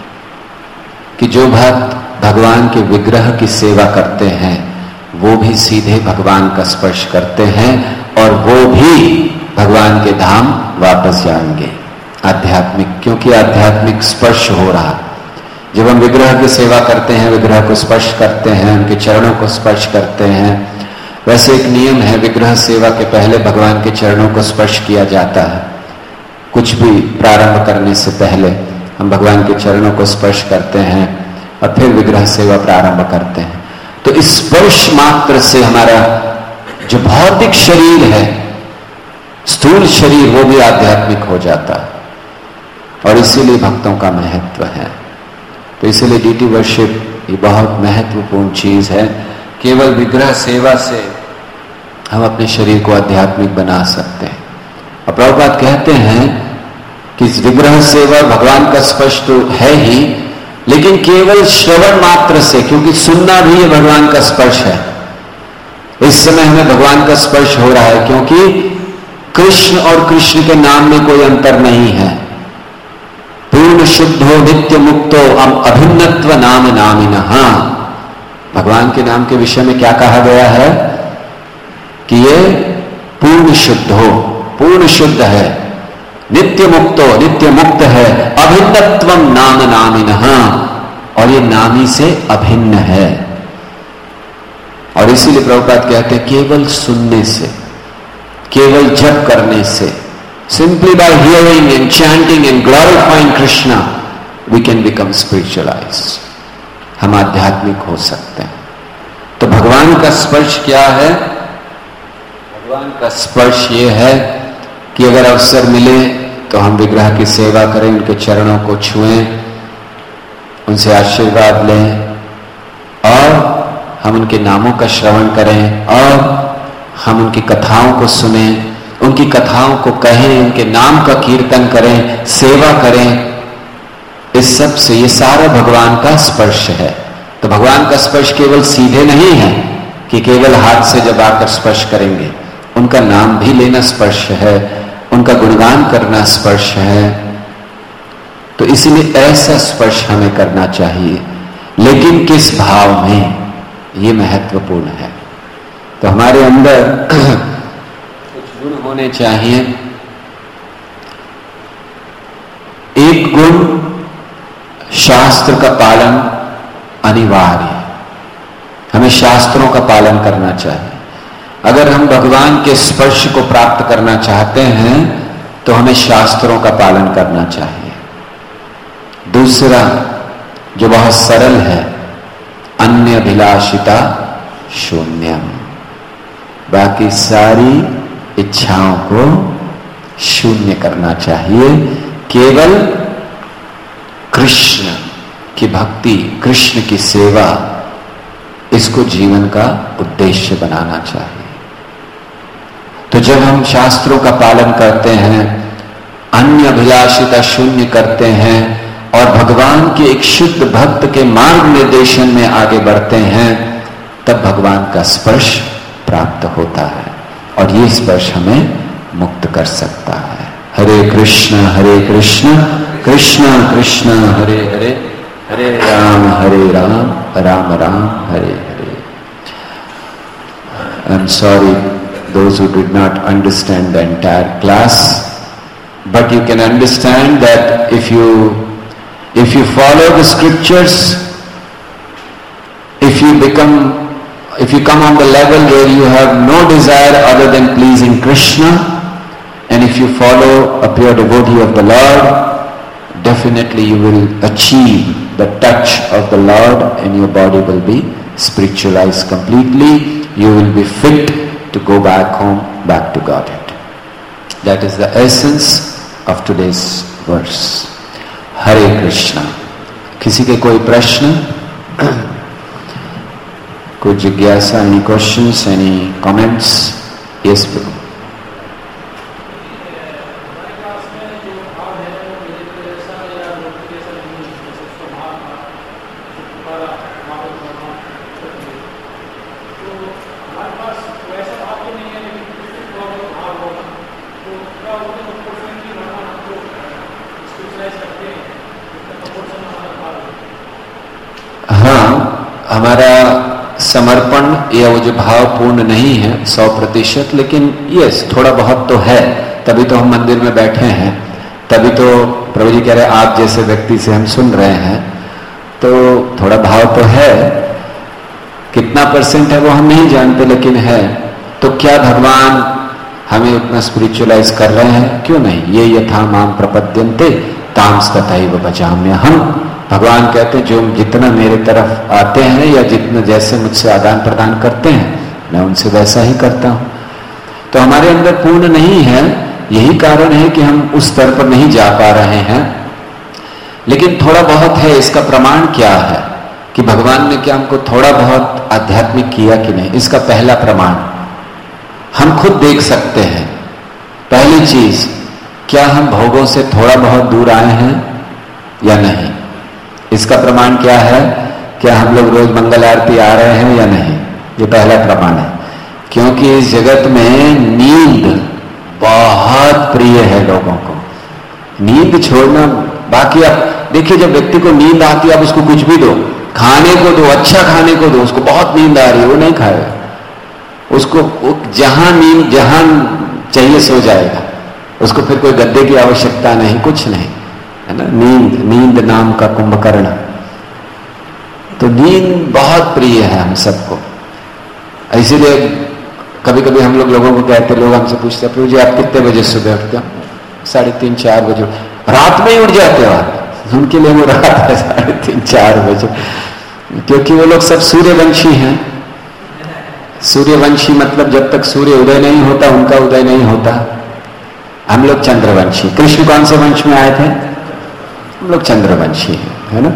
कि जो भक्त भगवान के विग्रह की सेवा करते हैं वो भी सीधे भगवान का स्पर्श करते हैं और वो भी भगवान के धाम वापस जाएंगे आध्यात्मिक, क्योंकि आध्यात्मिक स्पर्श हो रहा। जब हम विग्रह की सेवा करते हैं, विग्रह को स्पर्श करते हैं, उनके चरणों को स्पर्श करते हैं, वैसे एक नियम है, विग्रह सेवा के पहले भगवान के चरणों को स्पर्श किया जाता है। कुछ भी प्रारंभ करने से पहले हम भगवान के चरणों को स्पर्श करते हैं और फिर विग्रह सेवा प्रारंभ करते हैं। तो इस स्पर्श मात्र से हमारा जो भौतिक शरीर है, स्थूल शरीर, वो भी आध्यात्मिक हो जाता है। और इसीलिए भक्तों का महत्व है। तो इसीलिए डीटी वर्शिप ये बहुत महत्वपूर्ण चीज है। केवल विग्रह सेवा से हम अपने शरीर को आध्यात्मिक बना सकते हैं। और प्रभुपाद कहते हैं कि विग्रह सेवा भगवान का स्पर्श तो है ही, लेकिन केवल श्रवण मात्र से, क्योंकि सुनना भी ये भगवान का स्पर्श है। इस समय हमें भगवान का स्पर्श हो रहा है, क्योंकि कृष्ण और कृष्ण के नाम में कोई अंतर नहीं है। पूर्ण शुद्धो नित्य मुक्तो अभिन्नत्व नाम नामिनः। भगवान के नाम के विषय में क्या कहा गया है कि ये पूर्ण शुद्ध हो, पूर्ण शुद्ध है, नित्य मुक्तो, नित्य मुक्त है, अभिन्नत्वम नाम नामिनः, और ये नामी से अभिन्न है। और इसीलिए प्रभुपाद कहते हैं केवल सुनने से, केवल जप करने से, simply by hearing and chanting and glorifying Krishna, we can become spiritualized. हम आध्यात्मिक हो सकते हैं। तो भगवान का स्पर्श क्या है? भगवान का स्पर्श ये है कि अगर अवसर मिले तो हम विग्रह की सेवा करें, उनके चरणों को छुएं, उनसे आशीर्वाद लें, और हम उनके नामों का श्रवण करें, और हम उनकी कथाओं को सुने, उनकी कथाओं को कहें, उनके नाम का कीर्तन करें, सेवा करें। इस सब से ये सारा भगवान का स्पर्श है। तो भगवान का स्पर्श केवल सीधे नहीं है कि केवल हाथ से जब आकर स्पर्श करेंगे, उनका नाम भी लेना स्पर्श है, उनका गुणगान करना स्पर्श है। तो इसलिए ऐसा स्पर्श हमें करना चाहिए, लेकिन किस भाव में, ये महत्वपूर्ण है। तो हमारे अंदर कुछ गुण होने चाहिए। एक गुण, शास्त्र का पालन अनिवार्य है। हमें शास्त्रों का पालन करना चाहिए। अगर हम भगवान के स्पर्श को प्राप्त करना चाहते हैं तो हमें शास्त्रों का पालन करना चाहिए। दूसरा, जो बहुत सरल है, अन्य अभिलाषिता शून्यम, बाकी सारी इच्छाओं को शून्य करना चाहिए। केवल कृष्ण की भक्ति, कृष्ण की सेवा, इसको जीवन का उद्देश्य बनाना चाहिए। तो जब हम शास्त्रों का पालन करते हैं, अन्य अभिलाषिता शून्य करते हैं और भगवान के एक शुद्ध भक्त के मार्ग निर्देशन में आगे बढ़ते हैं, तब भगवान का स्पर्श प्राप्त होता है और ये स्पर्श हमें मुक्त कर सकता है। हरे कृष्ण कृष्ण कृष्ण हरे हरे, हरे Ram Ram Ram Hare Hare. I'm sorry those who did not understand the entire class, but you can understand that if you follow the scriptures, if you come on the level where you have no desire other than pleasing Krishna, and if you follow a pure devotee of the Lord, definitely you will achieve the touch of the Lord and your body will be spiritualized completely. You will be fit to go back home, back to Godhead. That is the essence of today's verse. Hare Krishna. किसी के कोई प्रश्न, कोई जिज्ञासा, any questions, any comments? Yes, Prabhu. हमारा समर्पण या वो जो भाव पूर्ण नहीं है 100%, लेकिन यस थोड़ा बहुत तो है, तभी तो हम मंदिर में बैठे हैं, तभी तो प्रभु जी कह रहे हैं आप जैसे व्यक्ति से हम सुन रहे हैं, तो थोड़ा भाव तो है। कितना % है वो हम नहीं जानते, लेकिन है। तो क्या भगवान हमें उतना स्पिरिचुअलाइज कर रहे हैं? क्यों नहीं। ये यथा माम प्रपद्यन्ते तांस तथैव भजाम्यहम्। भगवान कहते हैं जो जितना मेरे तरफ आते हैं या जितना जैसे मुझसे आदान प्रदान करते हैं, मैं उनसे वैसा ही करता हूं। तो हमारे अंदर पूर्ण नहीं है, यही कारण है कि हम उस स्तर पर नहीं जा पा रहे हैं, लेकिन थोड़ा बहुत है। इसका प्रमाण क्या है कि भगवान ने क्या हमको थोड़ा बहुत आध्यात्मिक किया कि नहीं? इसका पहला प्रमाण हम खुद देख सकते हैं। पहली चीज, क्या हम भोगों से थोड़ा बहुत दूर आए हैं या नहीं? इसका प्रमाण क्या है? क्या हम लोग रोज मंगल आरती आ रहे हैं या नहीं? ये पहला प्रमाण है। क्योंकि इस जगत में नींद बहुत प्रिय है लोगों को। नींद छोड़ना, बाकी आप देखिए जब व्यक्ति को नींद आती है, आप उसको कुछ भी दो, खाने को दो, अच्छा खाने को दो, उसको बहुत नींद आ रही है, वो नहीं खाएगा। उसको जहां नींद जहां चाहिए सो जाएगा, उसको फिर कोई गद्दे की आवश्यकता नहीं, कुछ नहीं, है ना। नींद नाम का कुंभकर्ण। तो नींद बहुत प्रिय है हम सबको। इसीलिए कभी कभी हम लोगों को कहते, लोग हमसे पूछते हैं प्रभु जी आप कितने बजे सुबह उठते हो? 3:30-4 बजे। रात में ही उठ जाते हो आप? उनके लिए वो रात है 3:30-4 बजे, क्योंकि वो लोग सब सूर्यवंशी हैं। सूर्यवंशी मतलब जब तक सूर्य उदय नहीं होता उनका उदय नहीं होता। हम लोग चंद्रवंशी। कृष्ण कौन से वंश में आए थे? हम लोग चंद्रवंशी है ना।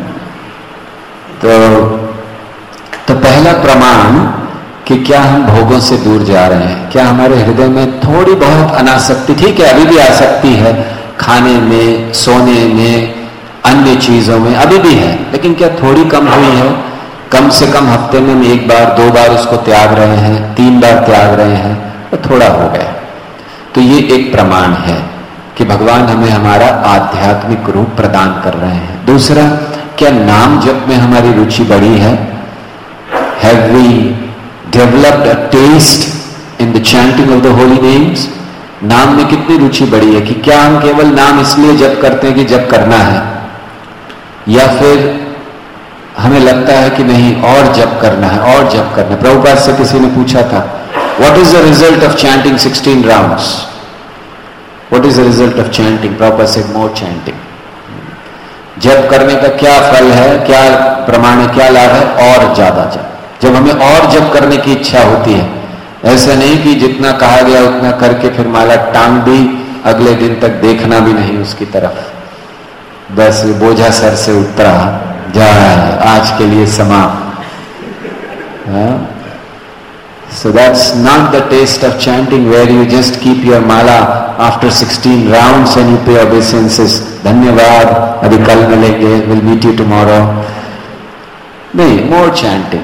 तो पहला प्रमाण कि क्या हम भोगों से दूर जा रहे हैं, क्या हमारे हृदय में थोड़ी बहुत अनासक्ति, ठीक है अभी भी आसक्ति है, खाने में, सोने में, अन्य चीजों में अभी भी है, लेकिन क्या थोड़ी कम हुई है? कम से कम हफ्ते में 1 बार 2 बार उसको त्याग रहे हैं, 3 बार त्याग रहे हैं, तो थोड़ा हो गया। तो ये एक प्रमाण है कि भगवान हमें हमारा आध्यात्मिक रूप प्रदान कर रहे हैं। दूसरा, क्या नाम जप में हमारी रुचि बढ़ी है? Have we developed a taste in the chanting of the holy names? नाम में कितनी रुचि बढ़ी है कि क्या हम केवल नाम इसलिए जप करते हैं कि जप करना है, या फिर हमें लगता है कि नहीं और जप करना है और जप करना है। प्रभुपाद से किसी ने पूछा था, what is the result of chanting 16 rounds? What is the result of chanting? Prabhupada से मोर चैंटिंग। जप करने का क्या फल है, क्या प्रमाण है, क्या लाभ है? और ज्यादा जप। जब हमें और जप करने की इच्छा होती है, ऐसा नहीं कि जितना कहा गया उतना करके फिर माला टांग दी, अगले दिन तक देखना भी नहीं उसकी तरफ, बस बोझा सर से उतरा, जा आज के लिए समाप्त। So that's not the taste of chanting where you just keep your mala after 16 rounds and you pay obeisances. धन्यवाद, अभी कल मिलेंगे, we'll meet you tomorrow. नहीं, more chanting.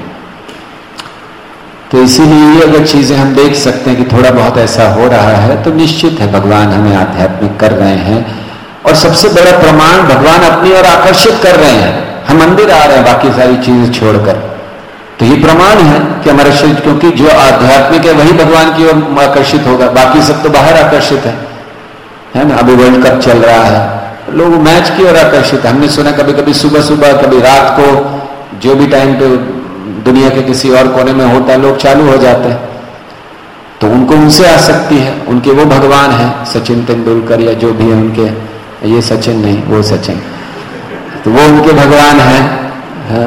तो इसीलिए ये अगर चीजें हम देख सकते हैं कि थोड़ा बहुत ऐसा हो रहा है तो निश्चित है भगवान हमें आध्यात्मिक कर रहे हैं। और सबसे बड़ा प्रमाण, भगवान अपनी ओर आकर्षित कर रहे हैं। हम मंदिर आ रहे हैं बाकी सारी चीजें छोड़कर, तो ये प्रमाण है कि हमारा शरीर, क्योंकि जो आध्यात्मिक है वही भगवान की ओर आकर्षित होगा, बाकी सब तो बाहर आकर्षित है ना। अभी वर्ल्ड कप चल रहा है, लोग मैच की ओर आकर्षित है। हमने सुना कभी कभी सुबह सुबह, कभी रात को, जो भी टाइम पे दुनिया के किसी और कोने में होता है, लोग चालू हो जाते हैं, तो उनको उनसे आसक्ति है। उनके वो भगवान है, सचिन तेंदुलकर या जो भी है उनके, ये सचिन नहीं वो सचिन, तो वो उनके भगवान है।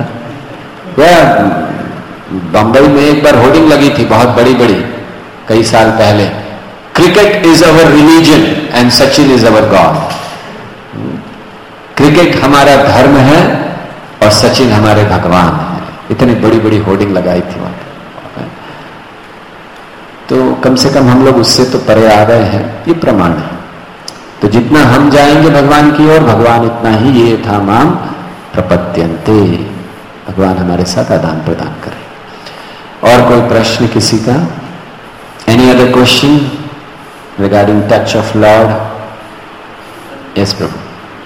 बंबई में एक बार होर्डिंग लगी थी बहुत बड़ी बड़ी, कई साल पहले, cricket is our religion and Sachin is our God. Cricket हमारा धर्म है और सचिन हमारे भगवान है। इतनी बड़ी बड़ी होर्डिंग लगाई थी वहां। तो कम से कम हम लोग उससे तो परे आ गए हैं, ये प्रमाण है। तो जितना हम जाएंगे भगवान की ओर, भगवान इतना ही ये था माम प्रपद्यन्ते, भगवान हमारे साथ आदान प्रदान करें। और कोई प्रश्न किसी का? Any other question regarding touch of Lord? Yes प्रभु।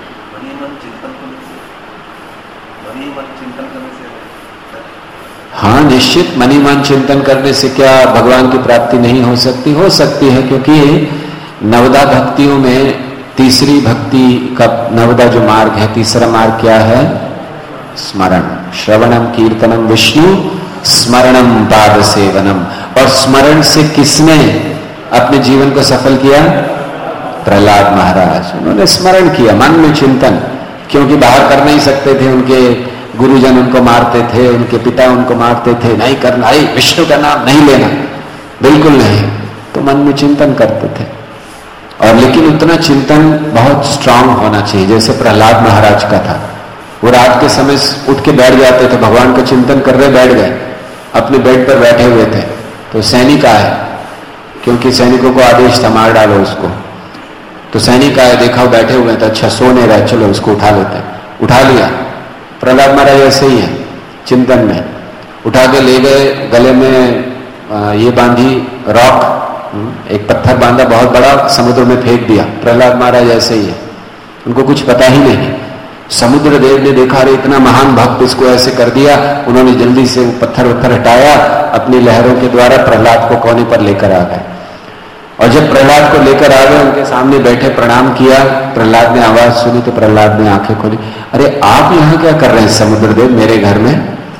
हाँ निश्चित, मनी मन चिंतन करने से क्या भगवान की प्राप्ति नहीं हो सकती? हो सकती है, क्योंकि नवदा भक्तियों में तीसरी भक्ति का नवदा जो मार्ग है, तीसरा मार्ग क्या है? स्मरण, श्रवणम कीर्तनम विष्णु स्मरणम पाद सेवनम। और स्मरण से किसने अपने जीवन को सफल किया? प्रहलाद महाराज। उन्होंने स्मरण किया, मन में चिंतन, क्योंकि बाहर कर नहीं सकते थे, उनके गुरुजन उनको मारते थे, उनके पिता उनको मारते थे, नहीं करना, विष्णु का नाम नहीं लेना, बिल्कुल नहीं। तो मन में चिंतन करते थे। और लेकिन उतना चिंतन बहुत स्ट्रांग होना चाहिए, जैसे प्रहलाद महाराज का था। वो रात के समय उठ के बैठ जाते थे, भगवान का चिंतन कर रहे बैठ गए, अपने बेड पर बैठे हुए थे। तो सैनिक आए, क्योंकि सैनिकों को आदेश था मार डालो उसको, तो सैनिक आए, देखा बैठे हुए थे, अच्छा सो नहीं रहा, चलो उसको उठा लेते। उठा लिया। प्रहलाद महाराज ऐसे ही है, चिंतन में उठा के ले गए, गले में ये बांधी रॉक, एक पत्थर बांधा बहुत बड़ा, समुद्र में फेंक दिया। प्रहलाद महाराज ऐसे ही है, उनको कुछ पता ही नहीं। समुद्र देव ने देखा, अरे इतना महान भक्त, इसको ऐसे कर दिया। उन्होंने जल्दी से पत्थर वत्थर हटाया, अपनी लहरों के द्वारा प्रहलाद को कोने पर लेकर आ गए। और जब प्रहलाद को लेकर आ गए, उनके सामने बैठे, प्रणाम किया। प्रहलाद ने आवाज सुनी तो प्रहलाद ने आंखें खोली, अरे आप यहां क्या कर रहे हैं समुद्रदेव, मेरे घर में?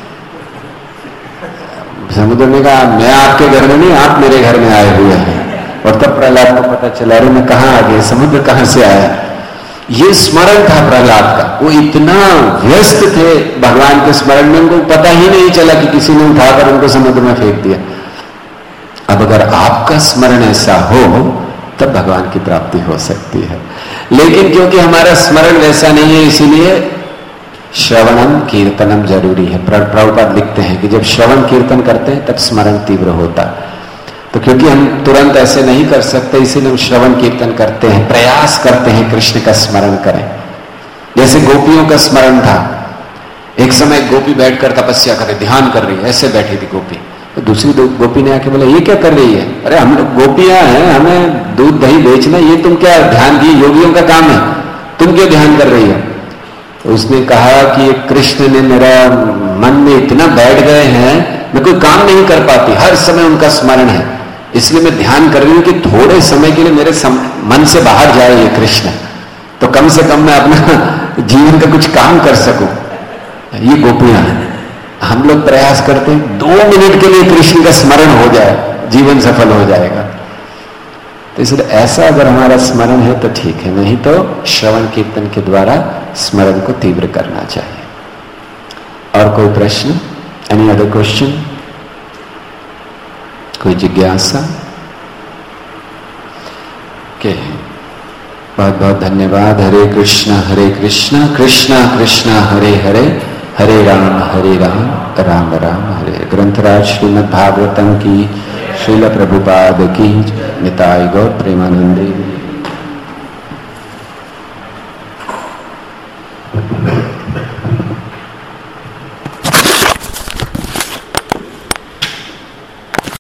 समुद्र ने कहा, मैं आपके घर में नहीं, आप मेरे घर में आए हुए हैं। और तब प्रहलाद को पता चला, अरे मैं कहां आ गया, समुद्र कहां से आया। ये स्मरण था प्रहलाद का, वो इतना व्यस्त थे भगवान के स्मरण में, उनको पता ही नहीं चला कि किसी ने उठाकर उनको समुद्र में फेंक दिया। अब अगर आपका स्मरण ऐसा हो तब भगवान की प्राप्ति हो सकती है, लेकिन क्योंकि हमारा स्मरण वैसा नहीं है, इसीलिए श्रवणम कीर्तनम जरूरी है। प्रभुपाद लिखते हैं कि जब श्रवण कीर्तन करते हैं तब स्मरण तीव्र होता है। तो क्योंकि हम तुरंत ऐसे नहीं कर सकते, इसीलिए हम श्रवण कीर्तन करते हैं, प्रयास करते हैं कृष्ण का स्मरण करें। जैसे गोपियों का स्मरण था, एक समय गोपी बैठकर तपस्या करे, ध्यान कर रही है, ऐसे बैठी थी गोपी, तो दूसरी गोपी ने आके बोला, ये क्या कर रही है? अरे हम लोग गोपियां हैं, हमें दूध दही बेचना, ये तुम क्या ध्यान दी? योगियों का काम है, तुम क्यों ध्यान कर रही हो? तो उसने कहा कि ये कृष्ण ने मेरा मन में इतना बैठ गए हैं, मैं कोई काम नहीं कर पाती, हर समय उनका स्मरण है, इसलिए मैं ध्यान कर रही हूं कि थोड़े समय के लिए मेरे मन से बाहर जाए ये कृष्ण, तो कम से कम मैं अपना जीवन का कुछ काम कर सकूं। ये गोपियां हैं। हम लोग प्रयास करते हैं 2 मिनट के लिए कृष्ण का स्मरण हो जाए, जीवन सफल हो जाएगा। तो इसलिए ऐसा अगर हमारा स्मरण है तो ठीक है, नहीं तो श्रवण कीर्तन के द्वारा स्मरण को तीव्र करना चाहिए। और कोई प्रश्न? Any other question? कोई जिज्ञासा? के बहुत बहुत धन्यवाद। हरे कृष्णा कृष्णा कृष्णा हरे हरे, हरे राम राम राम हरे। ग्रंथराज श्रीमद् भागवतम की, श्रील प्रभुपाद की, निताय गौर प्रेमानंदे।